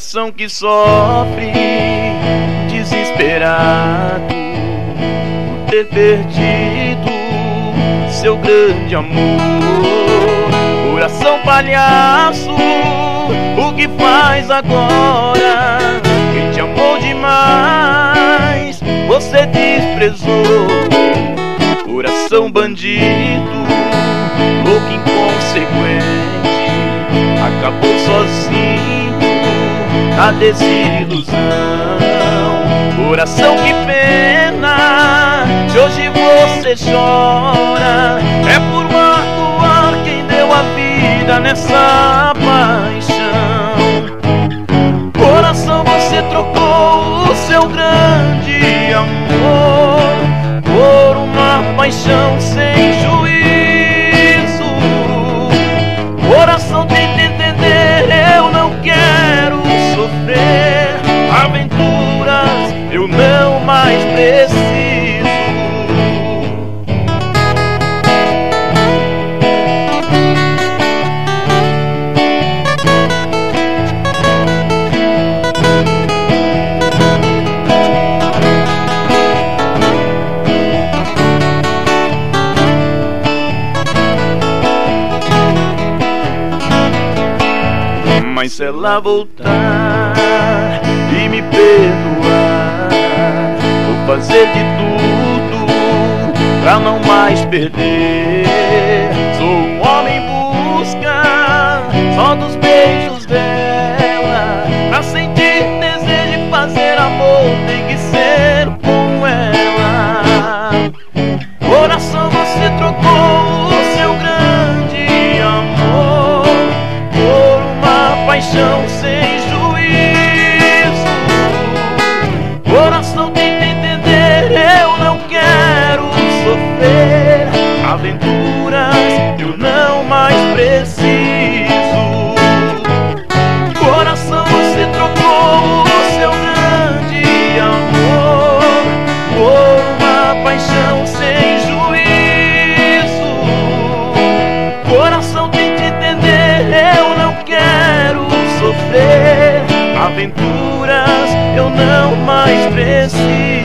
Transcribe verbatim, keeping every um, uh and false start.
Coração que sofre, desesperado por ter perdido seu grande amor. Coração palhaço, o que faz agora? Quem te amou demais, você desprezou. Coração bandido, louco inconsequente, acabou sozinho na desilusão. Coração que pena, que hoje você chora. É por magoar quem deu a vida nessa paixão. Coração, você trocou o seu grande amor por uma paixão sem juízo. Coração, tenta entender, eu não quero sofrer aventuras, eu não mais preciso. Mas se ela voltar e me perdoar, vou fazer de tudo pra não mais perder. Sou um homem em busca só dos beijos dela. Pra sentir desejo e fazer amor tem que ser com ela. Coração, você trocou o seu grande amor por uma paixão sem juízo. Coração, tenta entender, eu não quero sofrer aventuras, eu não mais preciso. Coração, você trocou o seu grande amor por uma paixão sem juízo. Coração, tenta entender, eu não quero sofrer aventuras, eu não mais preciso.